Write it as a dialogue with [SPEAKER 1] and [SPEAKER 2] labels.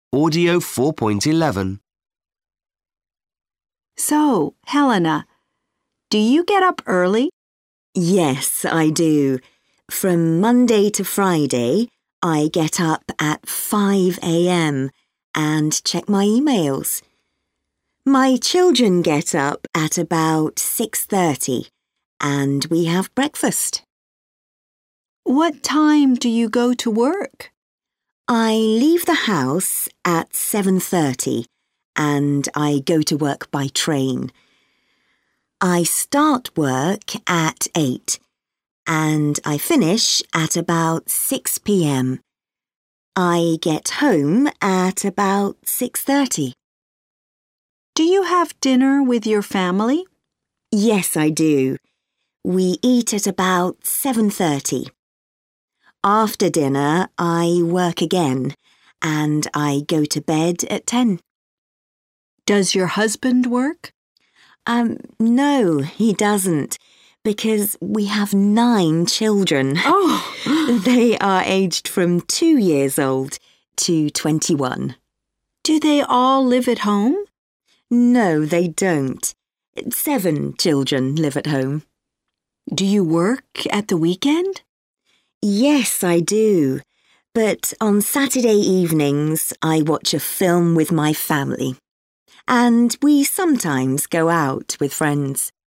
[SPEAKER 1] Audio 4.11.
[SPEAKER 2] So, Helena, do you get up early?
[SPEAKER 3] Yes, I do. From Monday to Friday, I get up at 5 a.m. and check my emails. My children get up at about 6:30 and we have breakfast.
[SPEAKER 2] What time do you go to work?
[SPEAKER 3] I leave the house at 7:30 and I go to work by train. I start work at 8 and I finish at about 6 p.m. I get home at about 6:30.
[SPEAKER 2] Do you have dinner with your family?
[SPEAKER 3] Yes, I do. We eat at about 7:30. After dinner, I work again and I go to bed at 10.
[SPEAKER 2] Does your husband work?
[SPEAKER 3] No, he doesn't, because we have 9 children.
[SPEAKER 2] Oh!
[SPEAKER 3] They are aged from 2 years old to 21.
[SPEAKER 2] Do they all live at home?
[SPEAKER 3] No, they don't. 7 children live at home.
[SPEAKER 2] Do you work at the weekend?
[SPEAKER 3] Yes, I do. But on Saturday evenings, I watch a film with my family. And we sometimes go out with friends.